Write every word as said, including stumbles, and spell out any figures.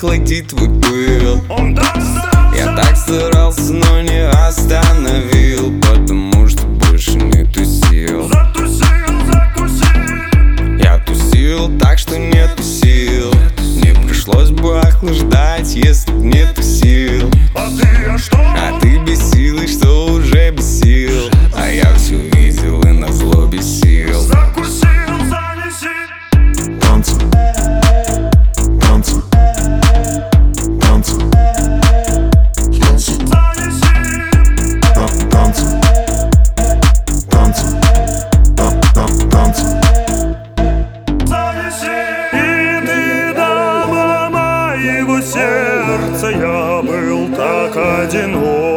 охладить твой пыл. Он достал. Я так старался, но не остановил, потому что больше нету сил. Затусил, закусил. Я тусил так, что нету сил. Мне пришлось бы охлаждать, если б нету сил. А ты, а что? А ты без силы, что уже без сил. А я все видел и назло бесил. Закусил, занеси. Танцы, танцы, танцы, Занеси. та- танцы, танцы, та- та- танцы. Занеси. И ты, дама моего сердца, я был так одинок.